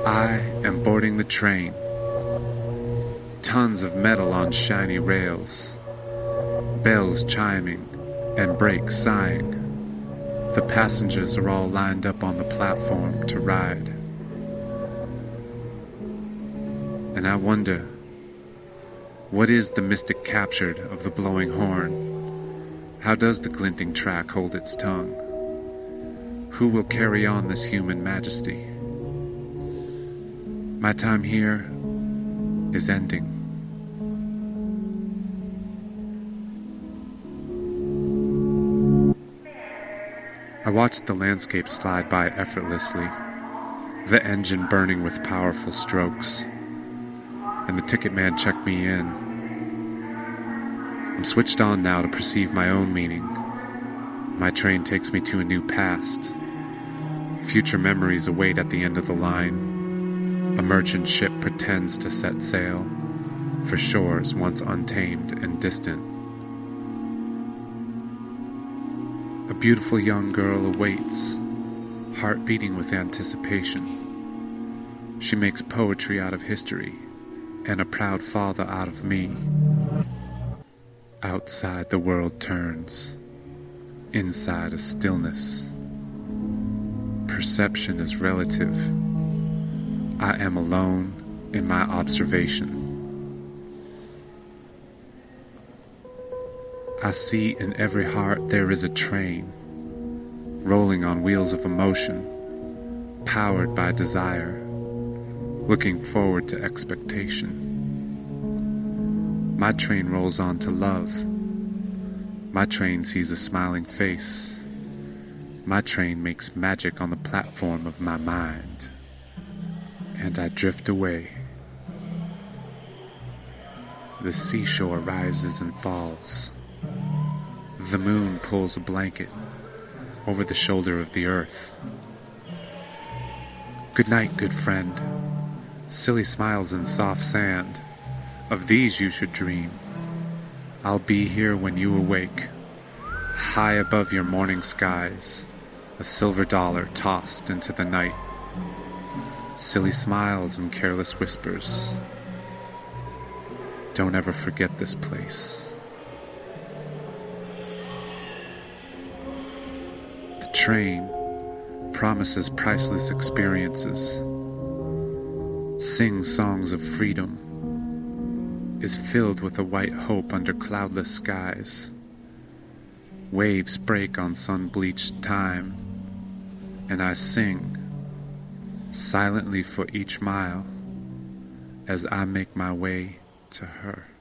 I am boarding the train. Tons of metal on shiny rails, bells chiming and brakes sighing. The passengers are all lined up on the platform to ride. And I wonder, what is the mystic captured of the blowing horn? How does the glinting track hold its tongue? Who will carry on this human majesty? My time here is ending. I watched the landscape slide by effortlessly, the engine burning with powerful strokes, and the ticket man checked me in. I'm switched on now to perceive my own meaning. My train takes me to a new past. Future memories await at the end of the line. A merchant ship pretends to set sail for shores once untamed and distant. A beautiful young girl awaits, heart beating with anticipation. She makes poetry out of history and a proud father out of me. Outside the world turns, inside a stillness. Perception is relative. I am alone in my observation. I see in every heart there is a train, rolling on wheels of emotion, powered by desire, looking forward to expectation. My train rolls on to love. My train sees a smiling face. My train makes magic on the platform of my mind, and I drift away. The seashore rises and falls. The moon pulls a blanket over the shoulder of the earth. Good night, good friend. Silly smiles in soft sand. Of these you should dream. I'll be here when you awake. High above your morning skies, a silver dollar tossed into the night. Silly smiles and careless whispers. Don't ever forget this place. The train promises priceless experiences, sings songs of freedom, is filled with a white hope under cloudless skies. Waves break on sun-bleached time, and I sing silently for each mile as I make my way to her.